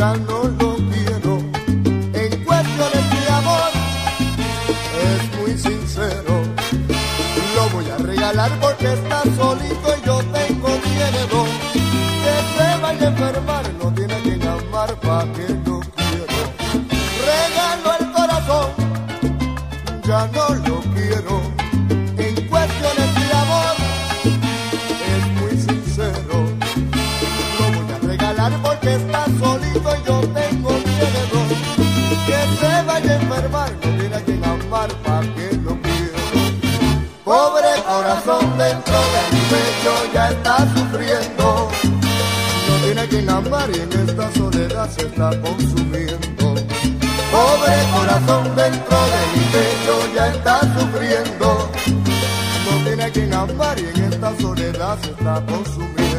ya no lo quiero. En cuestiones de amor es muy sincero. Lo voy a regalar porque está solito y yo tengo miedo que se vaya a enfermar. No tiene quien amar pa' que lo quiero. Regalo el corazón, ya no lo quiero. En cuestiones de amor es muy sincero. Lo voy a regalar porque está solito y yo tengo miedo que se vaya a enfermar. No tiene quien amar pa' que lo quiero. Pobre corazón dentro de mi pecho ya está sufriendo. No tiene quien amar y en esta soledad se está consumiendo. Pobre corazón dentro de mi pecho ya está sufriendo. No tiene quien amar y en esta soledad se está consumiendo.